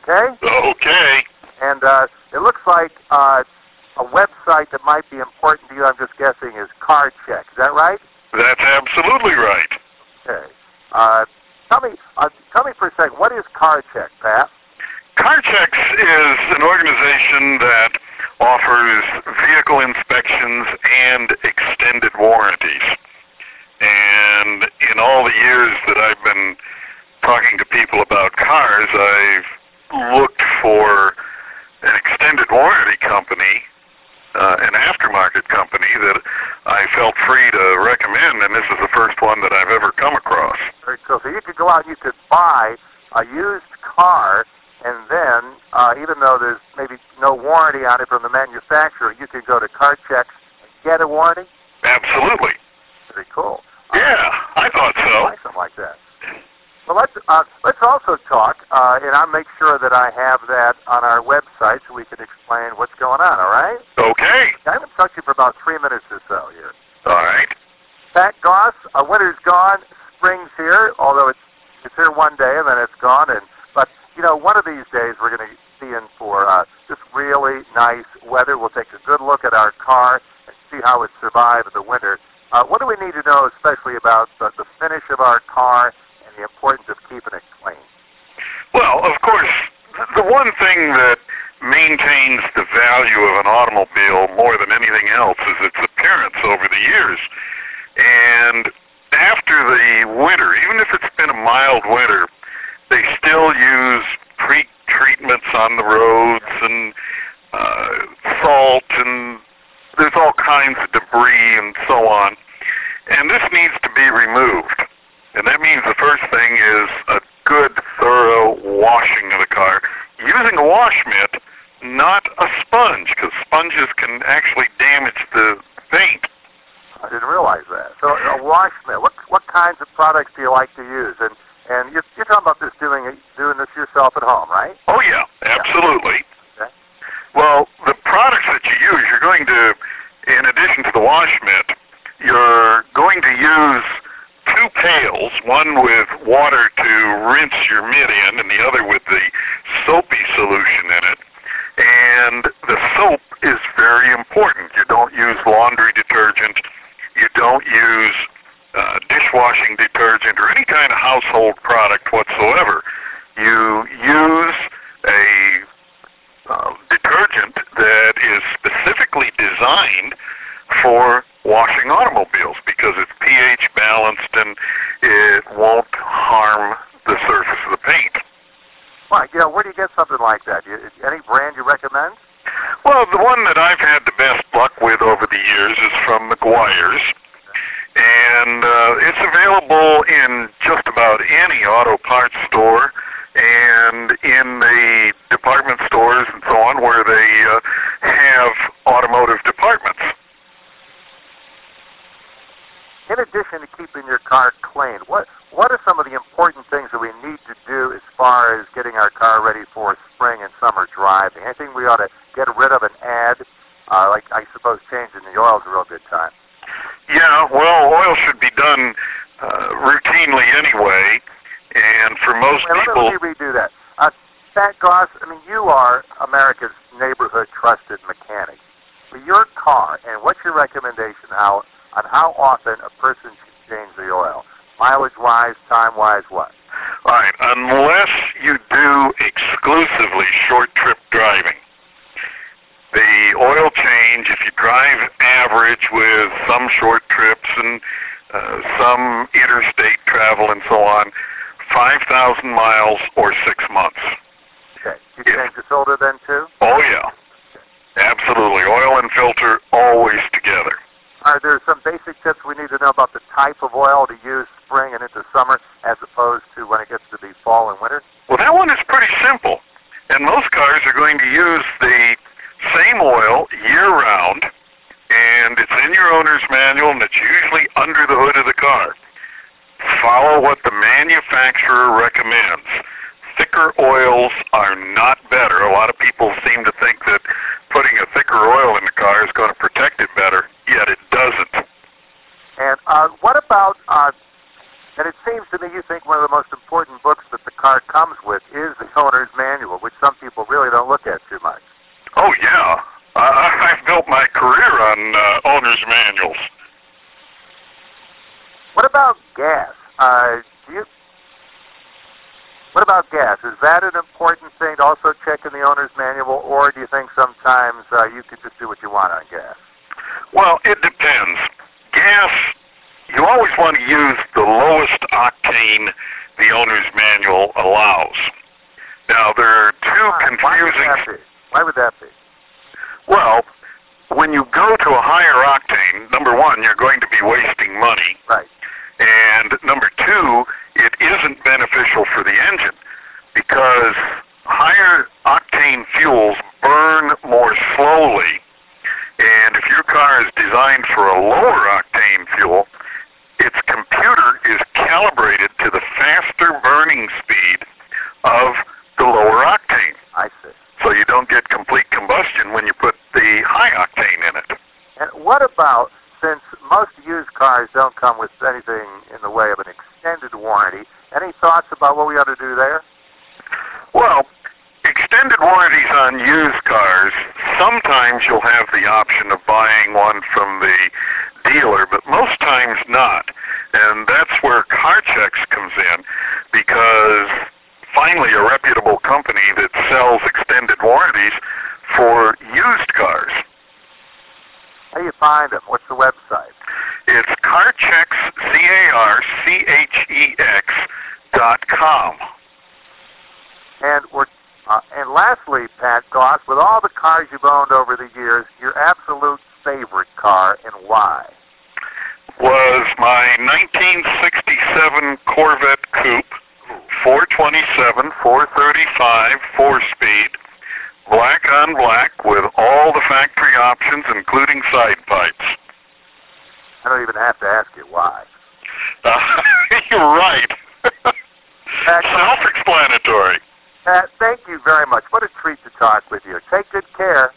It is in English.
okay? Okay. And it looks like a website that might be important to you, I'm just guessing, is CarCheck. Is that right? That's absolutely right. Okay. Tell me for a second, what is CarCheck, Pat? CarChecks is an organization that offers vehicle inspections and extended warranties. And in all the years that I've been talking to people about cars, I've looked for an extended warranty company, an aftermarket company that I felt free to recommend, and this is the first one that I've ever come across. Very cool. So you could go out and you could buy a used car, and then, even though there's maybe no warranty on it from the manufacturer, you could go to CarCheck and get a warranty? Absolutely. Very cool. Yeah, I thought so. Something like that. Well, let's also talk, and I'll make sure that I have that on our website so we can explain what's going on, all right? Okay. I haven't talked to you for about 3 minutes or so here. All right. Pat Goss, winter's gone, spring's here, although it's here one day and then it's gone. But, you know, one of these days we're going to be in for just really nice weather. We'll take a good look at our car and see how it survived the winter. What do we need to know especially about the finish of our car and the importance of keeping it clean? Well, of course, the one thing that maintains the value of an automobile more than anything else is its appearance over the years. And after the winter, even if it's been a mild winter, they still use pre-treatments on the roads and salt, and there's all kinds of debris and so on. And this needs to be removed. And that means the first thing is a good, thorough washing of the car using a wash mitt, not a sponge, because sponges can actually damage the paint. I didn't realize that. So a wash mitt. What kinds of products do you like to use? And you're talking about this doing this yourself at home, right? Oh yeah, absolutely. Okay. Well, the products that you use, you're going to, in addition to the wash mitt, you're going to use 2 pails, one with water to rinse your mitt in, and the other with the soapy solution in it. And the soap is very important. You don't use laundry detergent. You don't use dishwashing detergent or any kind of household product whatsoever. You use a detergent that is specifically designed for washing automobiles because it's pH balanced and it won't harm the surface of the paint. Well, you know, where do you get something like that? Any brand you recommend? Well, the one that I've had the best luck with over the years is from Meguiar's. And it's available in just about any auto parts store and in the department stores and so on where they have automotive departments. In addition to keeping your car clean, what are some of the important things that we need to do as far as getting our car ready for spring and summer driving? Anything we ought to get rid of and add? Like, I suppose changing the oil is a real good time. Yeah, well, oil should be done routinely anyway, and for most people... Let me redo that. Pat Goss, I mean, you are America's neighborhood trusted mechanic. For your car, and what's your recommendation on how often a person should change the oil? Mileage-wise, time-wise, what? All right, unless you do exclusively short-trip driving. The oil change, if you drive average with some short trips and some interstate travel and so on, 5,000 miles or 6 months. Okay. You change the filter then too? Oh yeah. Absolutely. Oil and filter always together. Are there some basic tips we need to know about the type of oil to use spring and into summer as opposed to when it gets to be fall and winter? Well, that one is pretty simple. And most cars are going to use the same oil year-round, and it's in your owner's manual, and it's usually under the hood of the car. Follow what the manufacturer recommends. Thicker oils are not better. A lot of people seem to think that putting a thicker oil in the car is going to protect it better, yet it doesn't. And what about, and it seems to me you think one of the most important books that the car comes with is the owner's manual. manual, which some people really don't look at too much. Oh, yeah. I've built my career on owner's manuals. What about gas? What about gas? Is that an important thing to also check in the owner's manual, or do you think sometimes you could just do what you want on gas? Well, it depends. Gas, you always want to use the lowest octane the owner's manual allows. Now, there are two confusing... Why would that be? Well, when you go to a higher octane, number one, you're going to be wasting money. Right. And number two, it isn't beneficial for the engine because higher octane fuels burn more slowly. And if your car is designed for a lower octane fuel, its computer is calibrated to the faster burning speed of the lower octane. I see. So you don't get complete combustion when you put the high octane in it. And what about, since most used cars don't come with anything in the way of an extended warranty, any thoughts about what we ought to do there? Well, extended warranties on used cars, sometimes you'll have the option of buying one from the dealer, but most times not. And that's where CarChecks comes in, because finally a reputable company that sells extended warranties for used cars. How do you find them? What's the website? It's CarChecks, CarChex.com. And lastly, Pat Goss, with all the cars you've owned over the years, your absolute favorite car and why? Was my 1967 Corvette Coupe, 427, 435, 4-speed, black on black with all the factory options, including side pipes. I don't even have to ask you why. You're right. Self-explanatory. Pat, thank you very much. What a treat to talk with you. Take good care.